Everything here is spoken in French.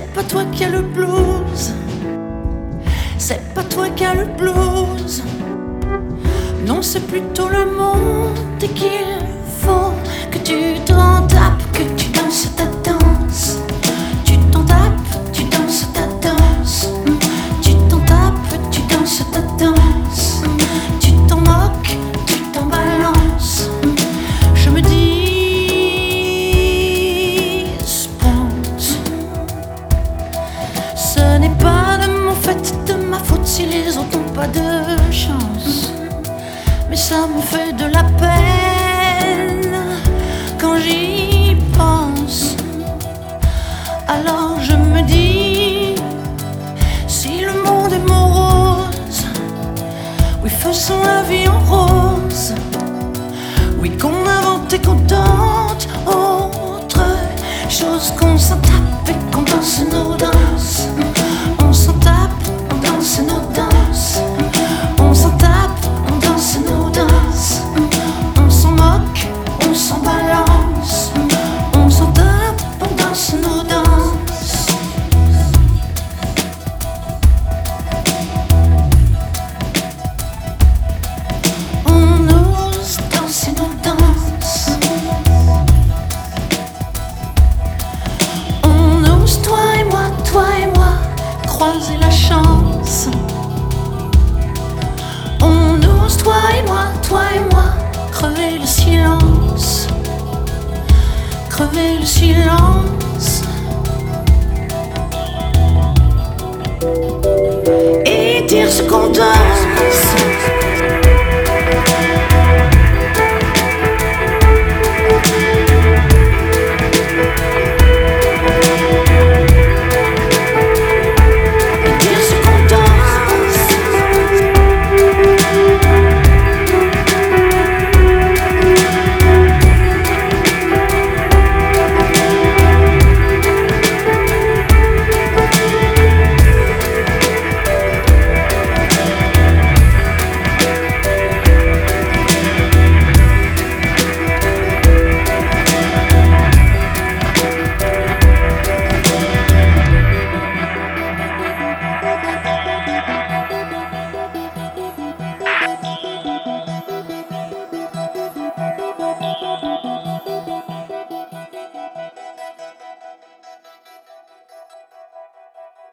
C'est pas toi qui as le blues, c'est pas toi qui as le blues. Non, c'est plutôt le monde et qu'il faut que tu t'en tapes, que tu danses ta danse. Tu t'en tapes, tu danses ta danse. Tu t'en tapes, tu danses ta danse. Tu t'en moques, tu t'en balances. Je me dispose. Ce n'est pas de mon fait, de ma faute si les autres n'ont pas de chance. Mais ça me fait de la peine quand j'y pense. Alors je me dis, si le monde est morose, oui faisons la vie en rose. Oui qu'on invente et qu'on tente autre chose, qu'on s'en tape et qu'on danse nos danses. On s'en tape, on danse nos danses. On s'en tape, on danse nos danses. On s'en moque, on s'en balance. On s'en tape, on danse nos danses. On ose danser nos danses. On ose, toi et moi, croiser la chance. On ose, toi et moi, crever le silence. Crever le silence. Et dire ce qu'on donne.